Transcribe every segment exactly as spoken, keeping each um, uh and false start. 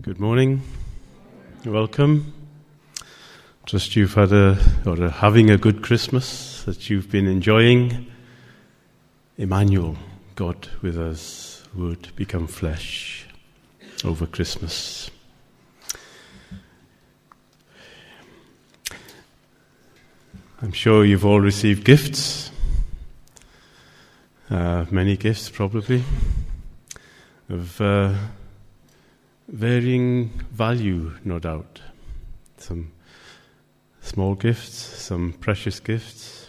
Good morning. Welcome. Trust you've had a, or are having a good Christmas, that you've been enjoying. Emmanuel, God with us, would become flesh over Christmas. I'm sure you've all received gifts. Uh, many gifts, probably, of uh, varying value, no doubt. Some small gifts, some precious gifts,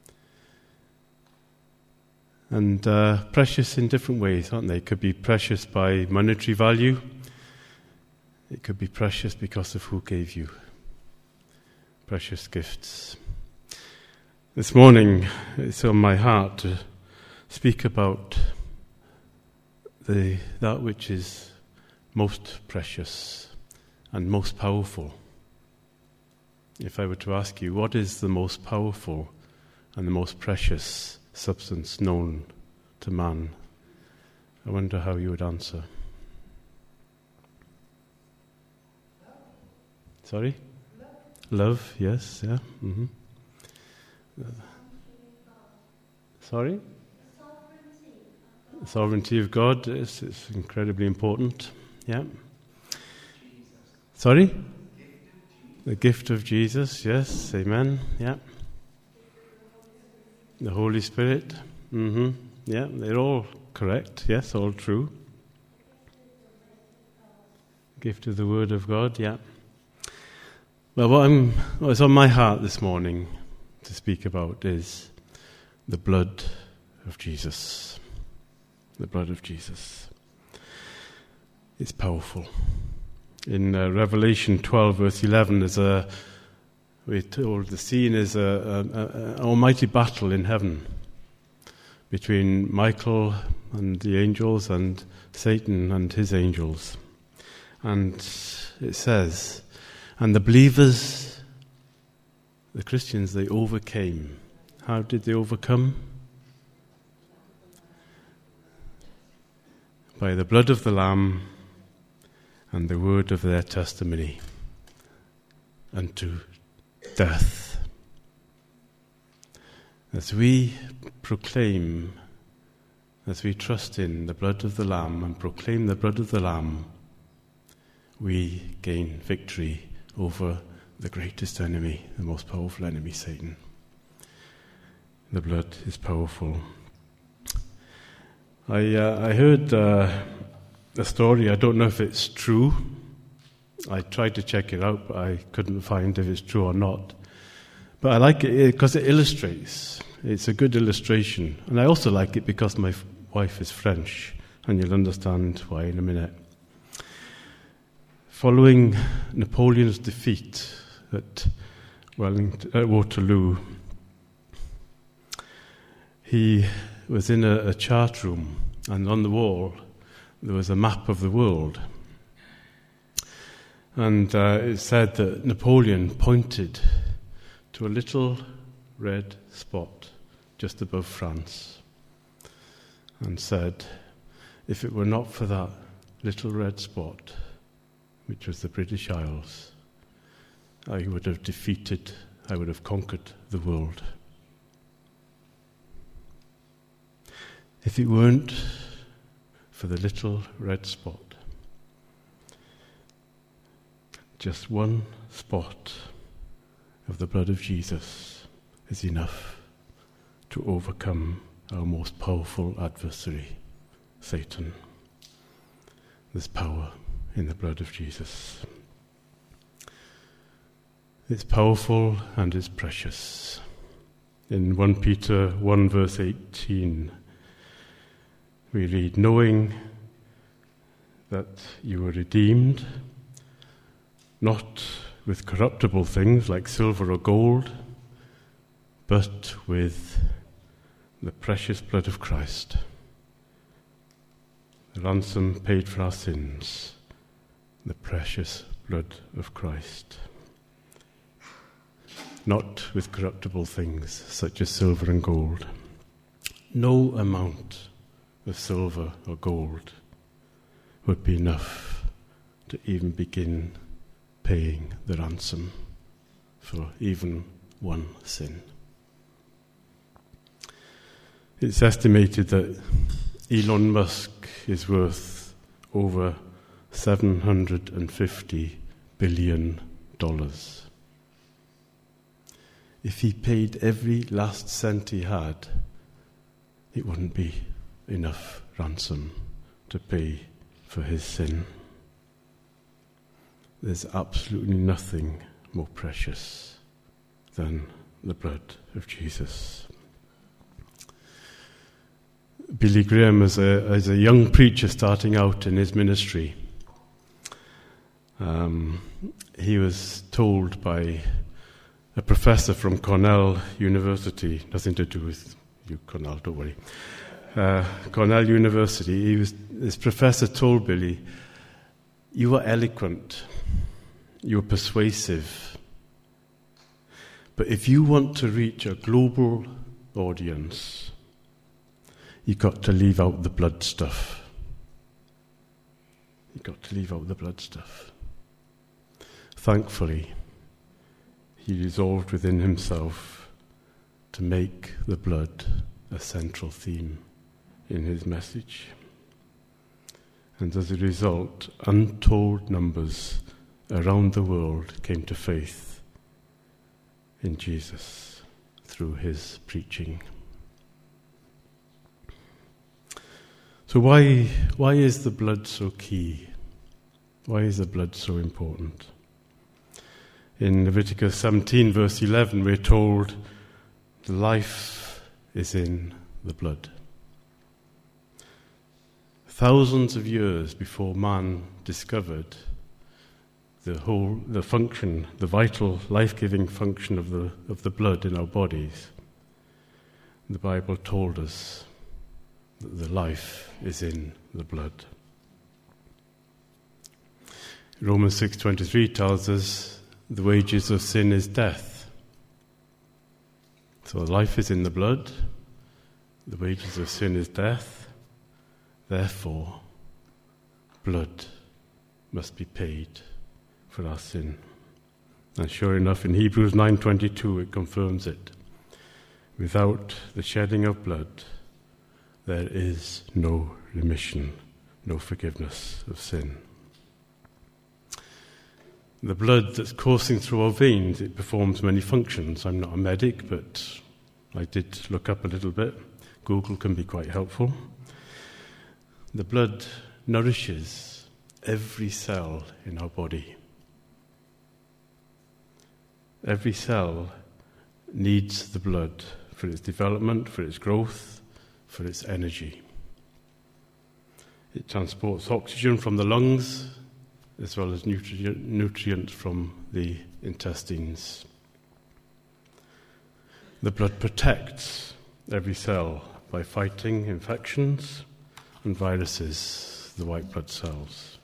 and uh, precious in different ways, aren't they? It could be precious by monetary value. It could be precious because of who gave you. Precious gifts. This morning, it's on my heart to speak about the that which is most precious and most powerful. If I were to ask you, what is the most powerful and the most precious substance known to man? I wonder how you would answer. Sorry? Love, Love yes, yeah. Mm-hmm. Uh, sorry? The sovereignty of God is, is incredibly important. Yeah. Sorry? The gift of Jesus, yes, amen, yeah. The Holy Spirit, mm-hmm, yeah, they're all correct, yes, all true. Gift of the Word of God, yeah. Well, what I'm, what's on my heart this morning to speak about is the blood of Jesus. The blood of Jesus. It's powerful. In uh, Revelation twelve, verse eleven, there's a, we're told the scene is an almighty battle in heaven between Michael and the angels and Satan and his angels. And it says, and the believers, the Christians, they overcame. How did they overcome? By the blood of the Lamb and the word of their testimony unto death. As we proclaim, as we trust in the blood of the Lamb and proclaim the blood of the Lamb, we gain victory over the greatest enemy, the most powerful enemy, Satan. The blood is powerful. I uh, I heard uh, a story. I don't know if it's true. I tried to check it out, but I couldn't find if it's true or not. But I like it because it illustrates. It's a good illustration. And I also like it because my f- wife is French, and you'll understand why in a minute. Following Napoleon's defeat at Wellington, at Waterloo, he was in a, a chart room, and on the wall there was a map of the world. And uh, it said that Napoleon pointed to a little red spot just above France and said, if it were not for that little red spot, which was the British Isles, I would have defeated, I would have conquered the world. If it weren't for the little red spot, just one spot of the blood of Jesus is enough to overcome our most powerful adversary, Satan. There's power in the blood of Jesus. It's powerful and it's precious. In First Peter one verse eighteen, we read, knowing that you were redeemed, not with corruptible things like silver or gold, but with the precious blood of Christ, the ransom paid for our sins, the precious blood of Christ. Not with corruptible things such as silver and gold. No amount of silver or gold would be enough to even begin paying the ransom for even one sin. It's estimated that Elon Musk is worth over seven hundred fifty billion dollars. If he paid every last cent he had, it wouldn't be enough ransom to pay for his sin. There's absolutely nothing more precious than the blood of Jesus. Billy Graham, as a, as a young preacher starting out in his ministry, um, he was told by a professor from Cornell University, nothing to do with you, Cornell, don't worry. Uh, Cornell University, he was, this professor told Billy, "You are eloquent, you are persuasive, but if you want to reach a global audience, you've got to leave out the blood stuff. You've got to leave out the blood stuff." Thankfully, he resolved within himself to make the blood a central theme in his message. And as a result, untold numbers around the world came to faith in Jesus through his preaching. So why, why is the blood so key? Why is the blood so important? In Leviticus seventeen, verse eleven, we're told, life is in the blood. Thousands of years before man discovered the whole, the function, the vital, life-giving function of the of the blood in our bodies, the Bible told us that the life is in the blood. Romans six twenty-three tells us the wages of sin is death. So life is in the blood, the wages of sin is death, therefore blood must be paid for our sin. And sure enough, in Hebrews nine twenty-two it confirms it. Without the shedding of blood, there is no remission, no forgiveness of sin. The blood that's coursing through our veins, it performs many functions. I'm not a medic, but I did look up a little bit. Google can be quite helpful. The blood nourishes every cell in our body. Every cell needs the blood for its development, for its growth, for its energy. It transports oxygen from the lungs, as well as nutri- nutrients from the intestines. The blood protects every cell by fighting infections and viruses, the white blood cells.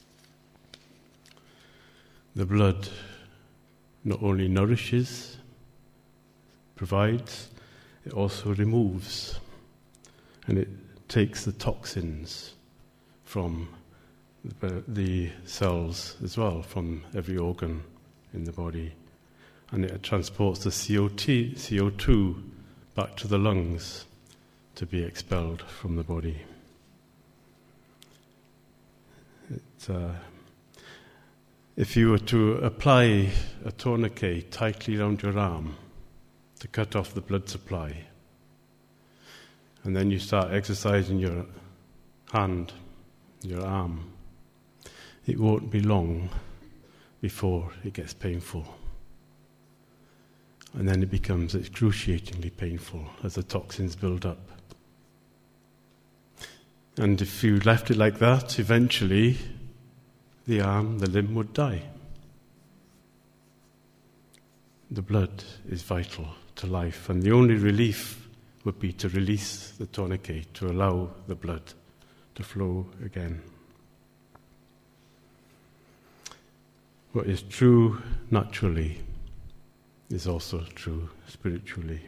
The blood not only nourishes, provides, it also removes, and it takes the toxins from the cells as well, from every organ in the body, and it transports the C O two back to the lungs to be expelled from the body. It, uh, if you were to apply a tourniquet tightly around your arm to cut off the blood supply, and then you start exercising your hand, your arm, it won't be long before it gets painful. And then it becomes excruciatingly painful as the toxins build up. And if you left it like that, eventually the arm, the limb would die. The blood is vital to life, and the only relief would be to release the tourniquet, to allow the blood to flow again. What is true naturally is also true spiritually.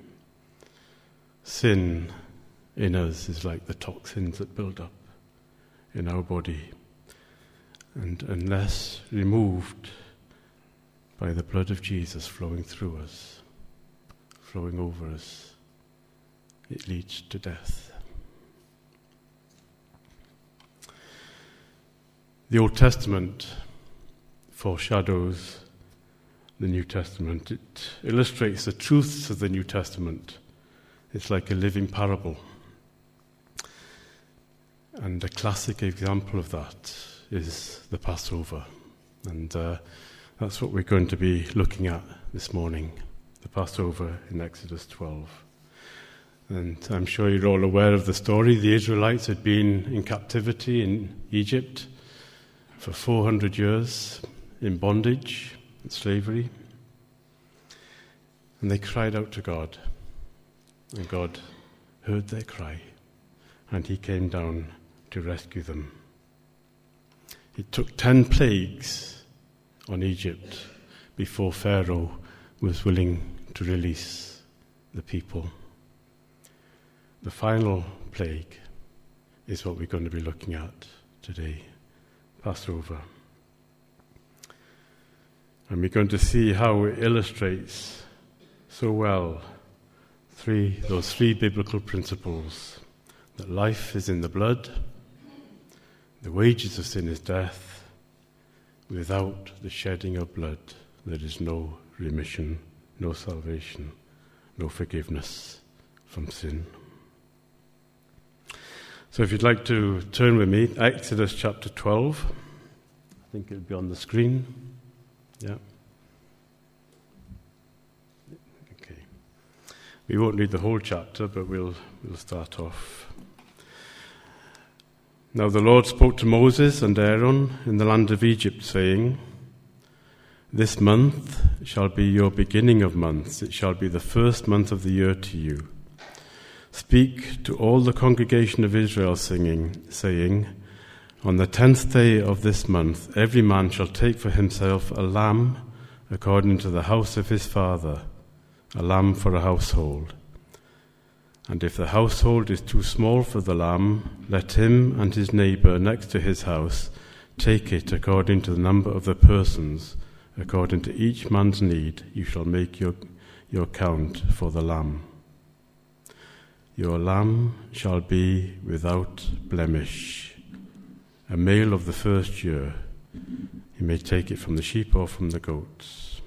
Sin in us is like the toxins that build up in our body. And unless removed by the blood of Jesus flowing through us, flowing over us, it leads to death. The Old Testament foreshadows the New Testament. It illustrates the truths of the New Testament. It's like a living parable. And a classic example of that is the Passover. And uh, that's what we're going to be looking at this morning, the Passover in Exodus twelve. And I'm sure you're all aware of the story. The Israelites had been in captivity in Egypt for four hundred years, in bondage and slavery. And they cried out to God. And God heard their cry. And he came down to rescue them. It took ten plagues on Egypt before Pharaoh was willing to release the people. The final plague is what we're going to be looking at today, Passover. And we're going to see how it illustrates so well three those three biblical principles: that life is in the blood, the wages of sin is death, without the shedding of blood there is no remission, no salvation, no forgiveness from sin. So if you'd like to turn with me, Exodus chapter twelve. I think it'll be on the screen. Yeah. Okay. We won't read the whole chapter, but we'll we'll start off. Now the Lord spoke to Moses and Aaron in the land of Egypt, saying, "This month shall be your beginning of months. It shall be the first month of the year to you. Speak to all the congregation of Israel, singing, saying, on the tenth day of this month, every man shall take for himself a lamb according to the house of his father, a lamb for a household. And if the household is too small for the lamb, let him and his neighbour next to his house take it according to the number of the persons. According to each man's need, you shall make your, your count for the lamb. Your lamb shall be without blemish, a male of the first year. You may take it from the sheep or from the goats."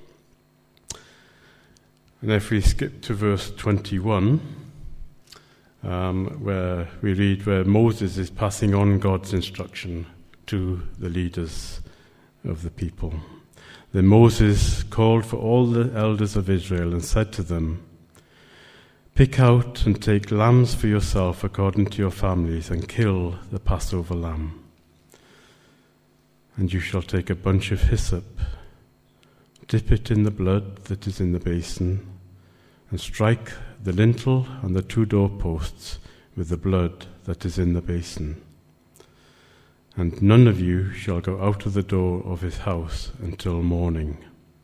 And if we skip to verse twenty-one, um, where we read where Moses is passing on God's instruction to the leaders of the people. Then Moses called for all the elders of Israel and said to them, "Pick out and take lambs for yourself according to your families, and kill the Passover lamb. And you shall take a bunch of hyssop, dip it in the blood that is in the basin, and strike the lintel and the two doorposts with the blood that is in the basin. And none of you shall go out of the door of his house until morning.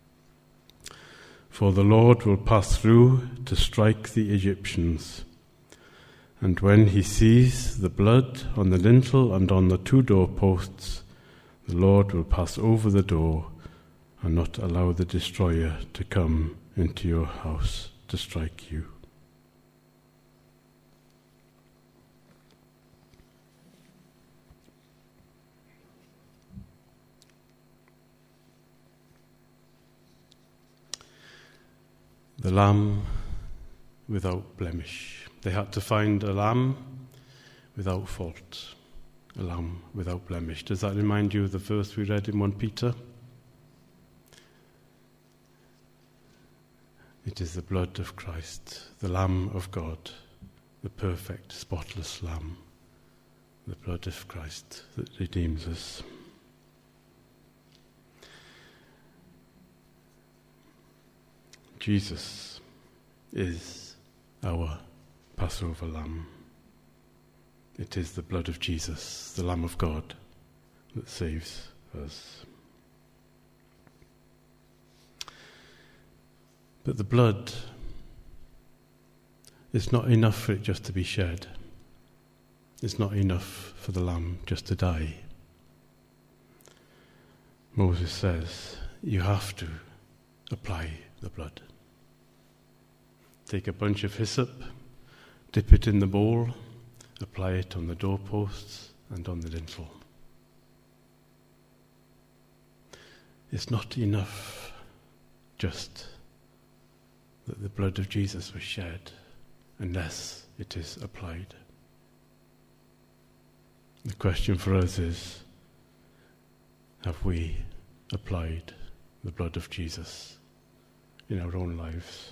For the Lord will pass through to strike the Egyptians. And when he sees the blood on the lintel and on the two doorposts, the Lord will pass over the door and not allow the destroyer to come into your house to strike you." The lamb without blemish. They had to find a lamb without fault, a lamb without blemish. Does that remind you of the verse we read in First Peter? It is the blood of Christ, the Lamb of God, the perfect, spotless Lamb, the blood of Christ that redeems us. Jesus is our Passover lamb. It is the blood of Jesus, the Lamb of God, that saves us. But the blood is not enough for it just to be shed. It's not enough for the lamb just to die. Moses says, you have to apply the blood. Take a bunch of hyssop, dip it in the bowl, apply it on the doorposts and on the lintel. It's not enough just that the blood of Jesus was shed unless it is applied. The question for us is, have we applied the blood of Jesus in our own lives?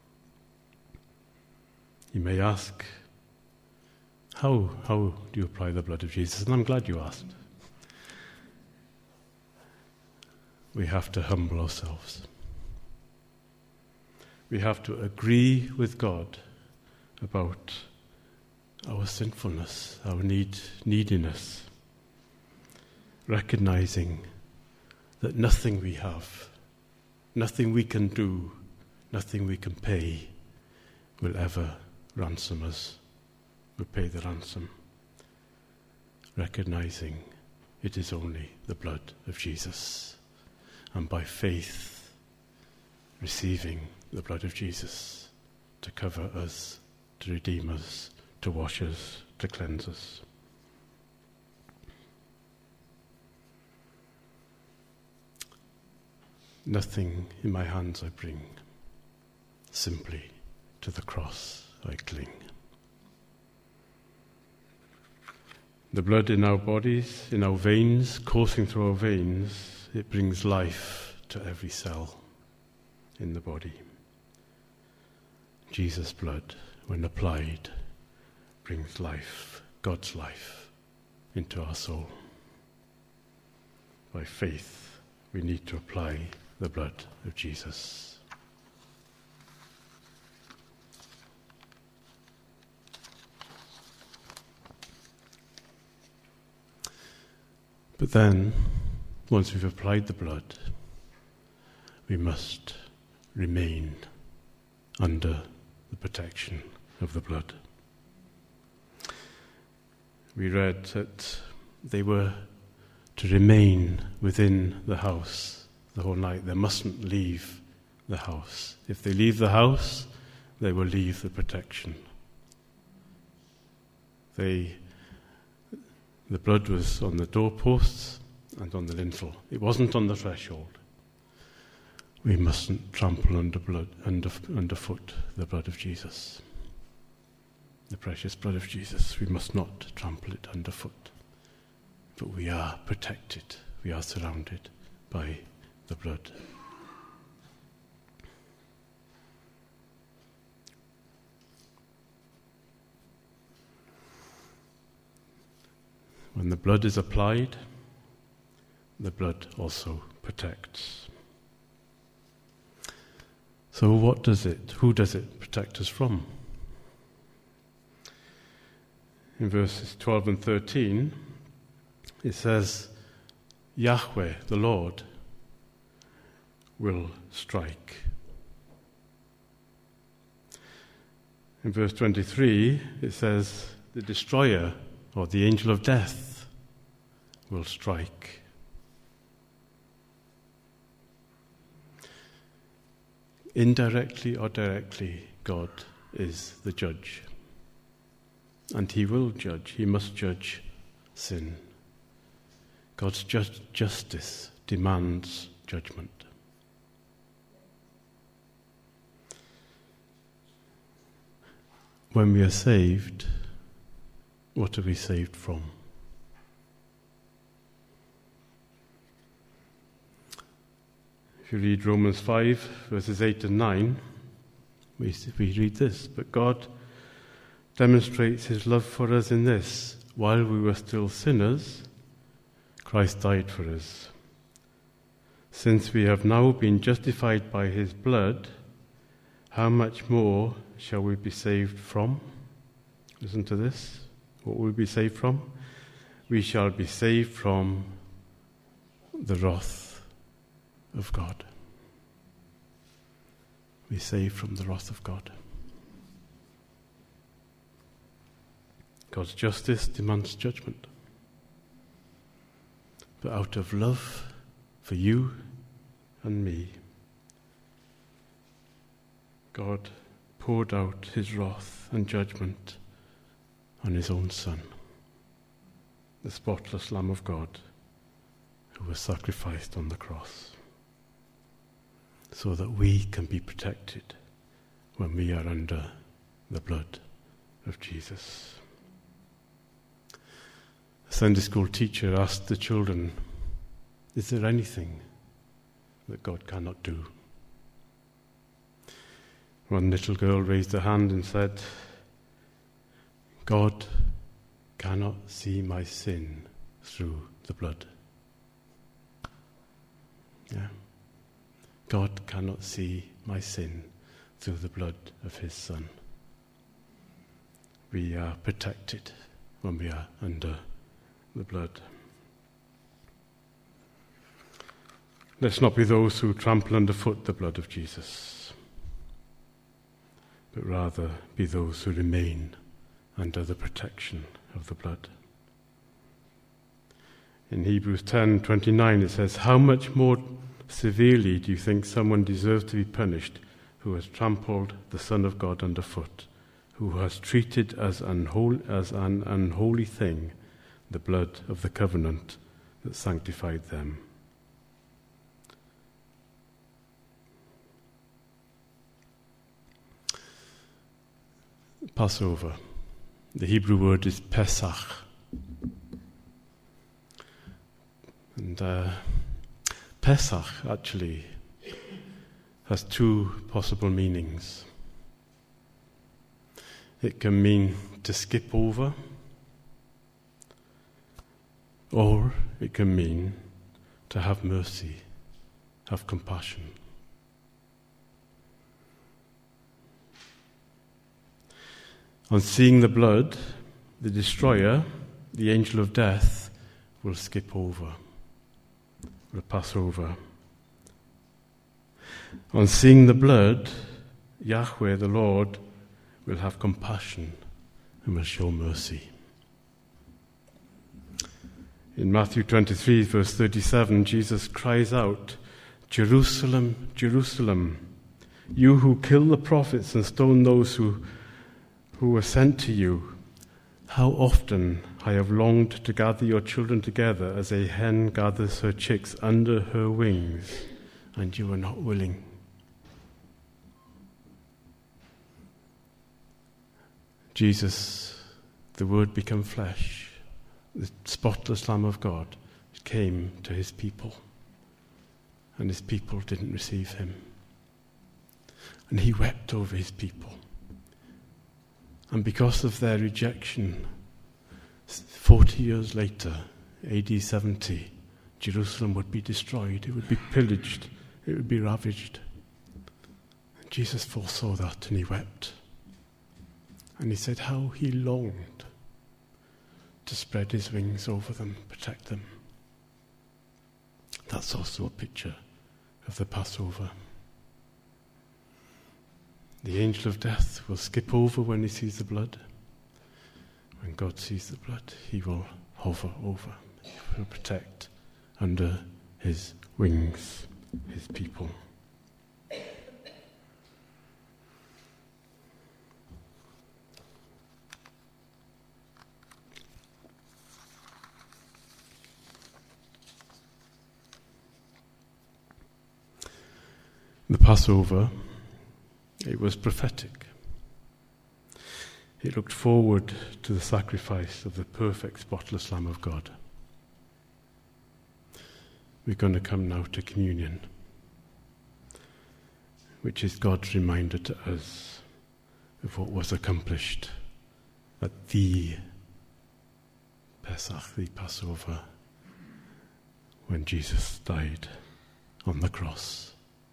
You may ask, how, how do you apply the blood of Jesus? And I'm glad you asked. We have to humble ourselves. We have to agree with God about our sinfulness, our need, neediness, recognizing that nothing we have, nothing we can do, nothing we can pay will ever ransom us, will pay the ransom. Recognizing it is only the blood of Jesus, and by faith receiving the blood of Jesus to cover us, to redeem us, to wash us, to cleanse us. Nothing in my hands I bring, simply to the cross I cling. The blood in our bodies, in our veins, coursing through our veins, it brings life to every cell in the body. Jesus' blood, when applied, brings life, God's life, into our soul. By faith, we need to apply the blood of Jesus. But then, once we've applied the blood, we must remain under the protection of the blood. We read that they were to remain within the house the whole night. They mustn't leave the house. If they leave the house, they will leave the protection. They, the blood was on the doorposts and on the lintel. It wasn't on the threshold. We mustn't trample under blood, under, underfoot the blood of Jesus. The precious blood of Jesus. We must not trample it underfoot. But we are protected. We are surrounded by the blood. When the blood is applied, the blood also protects. So what does it, who does it protect us from? In verses twelve and thirteen, it says, Yahweh, the Lord, will strike. In verse twenty-three, it says, the destroyer, or the angel of death, will strike. Indirectly or directly, God is the judge. And he will judge. He must judge sin. God's just justice demands judgment. When we are saved, what are we saved from? If you read Romans five, verses eight and nine, we, we read this, but God demonstrates his love for us in this: while we were still sinners, Christ died for us. Since we have now been justified by his blood, how much more shall we be saved from? Listen to this. What will we be saved from? We shall be saved from the wrath of God. We're saved from the wrath of God. God's justice demands judgment. But out of love for you and me. God poured out his wrath and judgment on his own Son, the spotless Lamb of God, who was sacrificed on the cross, so that we can be protected when we are under the blood of Jesus. A Sunday school teacher asked the children, is there anything that God cannot do? One little girl raised her hand and said, God cannot see my sin through the blood. Yeah. God cannot see my sin through the blood of his Son. We are protected when we are under the blood. Let's not be those who trample underfoot the blood of Jesus, but rather be those who remain under the protection of the blood. In Hebrews ten twenty-nine it says, how much more severely do you think someone deserves to be punished who has trampled the Son of God underfoot, who has treated as, unholy, as an unholy thing the blood of the covenant that sanctified them? Passover. The Hebrew word is Pesach. And uh, Pesach actually has two possible meanings. It can mean to skip over, or it can mean to have mercy, have compassion. On seeing the blood, the destroyer, the angel of death, will skip over, will pass over. On seeing the blood, Yahweh, the Lord, will have compassion and will show mercy. In Matthew twenty-three, verse thirty-seven, Jesus cries out, Jerusalem, Jerusalem, you who kill the prophets and stone those who who were sent to you, how often I have longed to gather your children together as a hen gathers her chicks under her wings, and you were not willing. Jesus, the Word become flesh, the spotless Lamb of God, came to his people, and his people didn't receive him. And he wept over his people. And because of their rejection, forty years later, A D seventy, Jerusalem would be destroyed, it would be pillaged, it would be ravaged. And Jesus foresaw that and he wept. And he said how he longed to spread his wings over them, protect them. That's also a picture of the Passover. The angel of death will skip over when he sees the blood. When God sees the blood, he will hover over. He will protect under his wings his people. The Passover, it was prophetic. It looked forward to the sacrifice of the perfect, spotless Lamb of God. We're going to come now to communion, which is God's reminder to us of what was accomplished at the Pesach, the Passover, when Jesus died on the cross.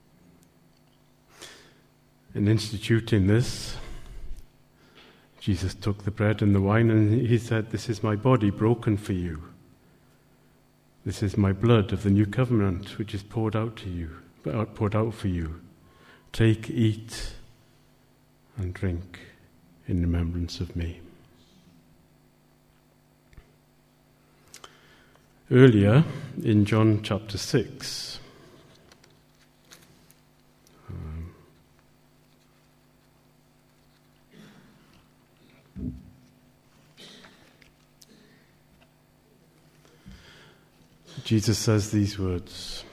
In instituting this, Jesus took the bread and the wine and he said, "This is my body broken for you. This is my blood of the new covenant, which is poured out to you, poured out for you. Take, eat, and drink in remembrance of me." earlier in John chapter six. Um, Jesus says these words.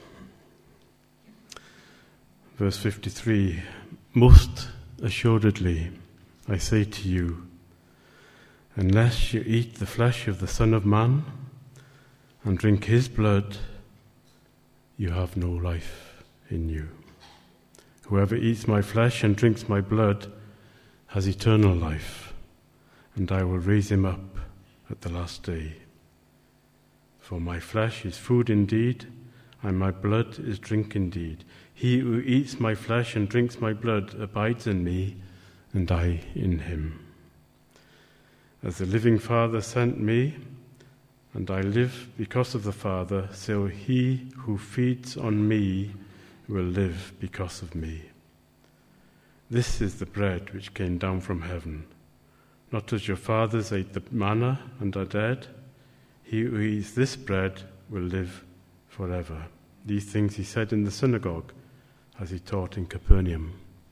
Verse fifty-three, "Most assuredly, I say to you, unless you eat the flesh of the Son of Man and drink his blood, you have no life in you. Whoever eats my flesh and drinks my blood has eternal life, and I will raise him up at the last day. For my flesh is food indeed, and my blood is drink indeed. He who eats my flesh and drinks my blood abides in me, and I in him. As the living Father sent me, and I live because of the Father, so he who feeds on me will live because of me. This is the bread which came down from heaven. Not as your fathers ate the manna and are dead. He who eats this bread will live forever." These things he said in the synagogue as he taught in Capernaum.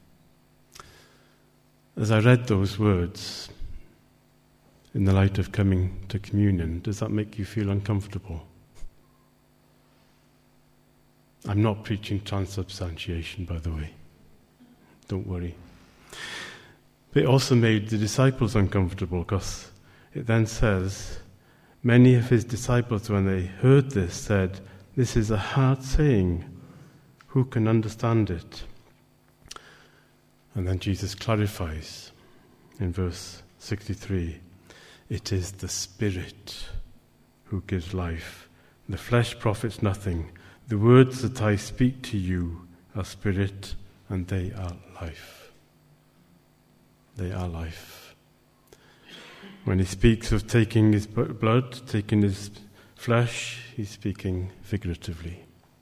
As I read those words, in the light of coming to communion, does that make you feel uncomfortable? I'm not preaching transubstantiation, by the way. Don't worry. But it also made the disciples uncomfortable, because it then says, many of his disciples, when they heard this, said, "This is a hard saying. Who can understand it?" And then Jesus clarifies in verse sixty-three, "It is the Spirit who gives life. The flesh profits nothing. The words that I speak to you are spirit, and they are life." They are life. When he speaks of taking his blood, taking his flesh, he's speaking figuratively.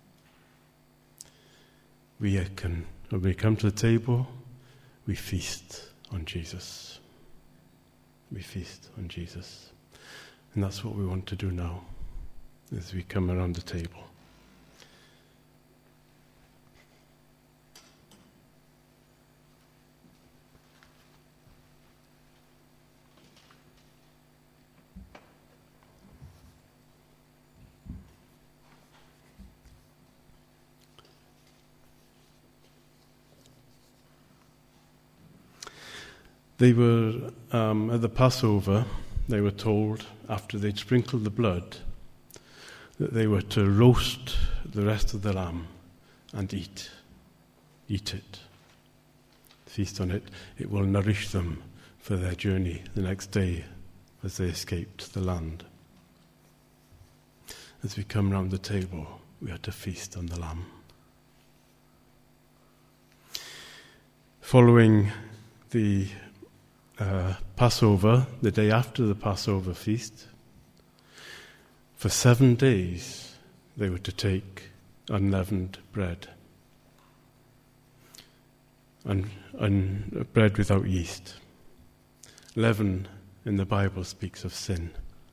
We can, when we come to the table, we feast on Jesus. We feast on Jesus. And that's what we want to do now, as we come around the table. They were, um, at the Passover, they were told, after they'd sprinkled the blood, that they were to roast the rest of the lamb and eat. Eat it. Feast on it. It will nourish them for their journey the next day as they escaped the land. As we come round the table, we are to feast on the lamb. Following the Uh, Passover, the day after the Passover feast, for seven days they were to take unleavened bread, and, and bread without yeast. Leaven in the Bible speaks of sin.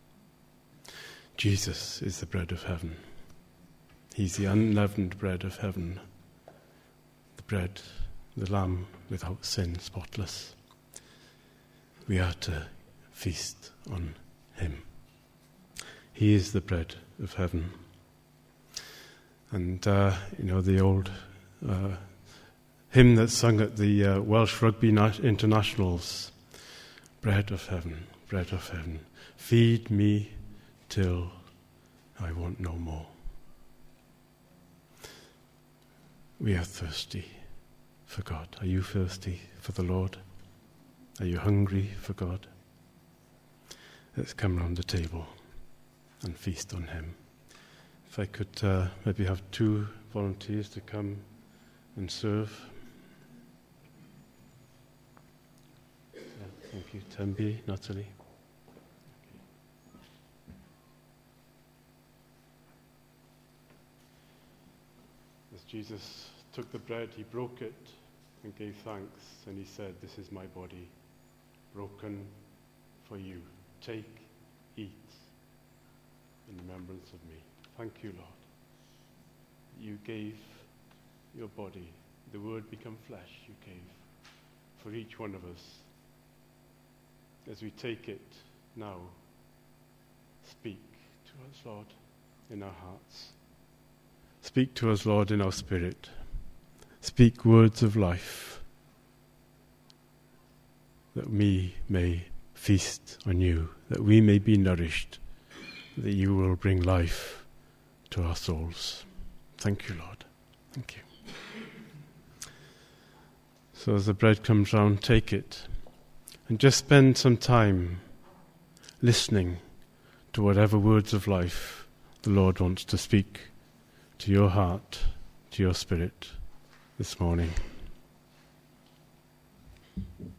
Jesus is the bread of heaven. He's the unleavened bread of heaven, the bread, the lamb without sin, spotless. We are to feast on him. He is the bread of heaven. And, uh, you know, the old uh, hymn that's sung at the uh, Welsh Rugby Na- Internationals, bread of heaven, bread of heaven, feed me till I want no more. We are thirsty for God. Are you thirsty for the Lord? Are you hungry for God? Let's come round the table and feast on him. If I could uh, maybe have two volunteers to come and serve. Yeah, thank you. Tembi, Natalie. As Jesus took the bread, he broke it and gave thanks, and he said, "This is my body, broken for you. Take, eat. in remembrance of me. Thank you, Lord. You gave your body, the Word become flesh, you gave for each one of us. As we take it now, speak to us, Lord, in our hearts. Speak to us, Lord, in our spirit. Speak words of life, that we may feast on you, that we may be nourished, that you will bring life to our souls. Thank you, Lord. Thank you. So as the bread comes round, take it and just spend some time listening to whatever words of life the Lord wants to speak to your heart, to your spirit this morning.